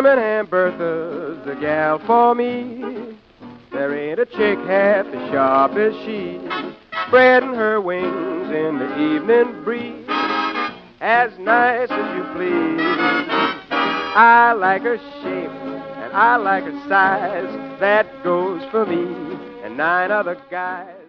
Birmingham Bertha's the gal for me. There ain't a chick half as sharp as she, spreading her wings in the evening breeze, as nice as you please. I like her shape and I like her size. That goes for me and 9 other guys.